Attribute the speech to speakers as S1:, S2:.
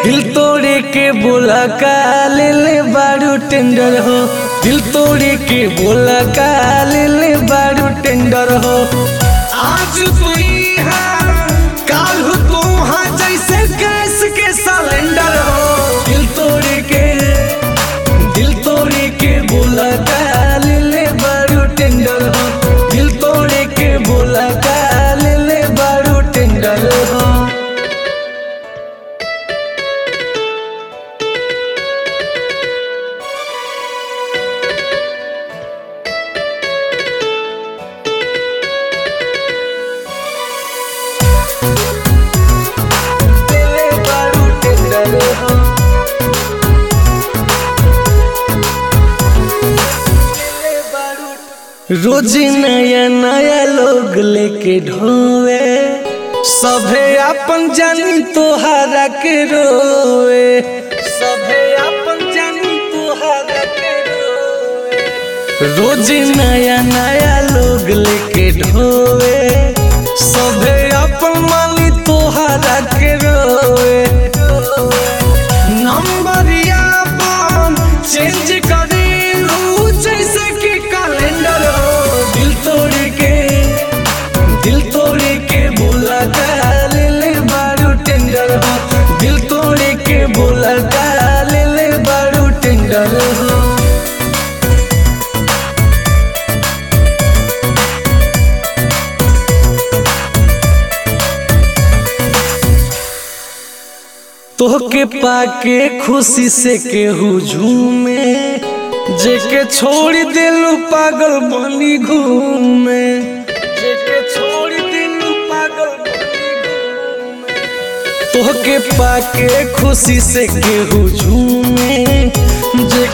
S1: दिल तोड़े के बोला का ले ले बारू टेंडर हो। दिल तोड़े के बोला का ले ले बारू टेंडर हो। आज तू यहाँ काल हो तो हाँ जैसे गैस के सिलेंडर हो। दिल तोड़े के बोला का ले ले बारू टेंडर हो। दिल तोड़े के बोला का ले ले बारू टेंडर हो। रोज नया नया लोग लेके ढोवे, सभे अपन जानी तोहरा के रोवे। सभे अपन जानी तोहरा के रोवे। रोज नया नया लोग लेके ढोवे, सभे अपन मानी तोहरा के रोवे। नंबरिया अपन चेंज करे जैसे कि कैलेंडर हो। दिल तोड़े के बोला का ले ले बारू टेंडर हो। दिल तोड़े के बोला का ले ले बारू टेंडर हो। तोहके पाके खुशी से केहू झूमे, जेके छोड़ दिलू पागल बनी घूमे। जेके छोड़ दिलू पागल बनी घूमे। तोहके पाके खुशी से केहू झूमे, जेके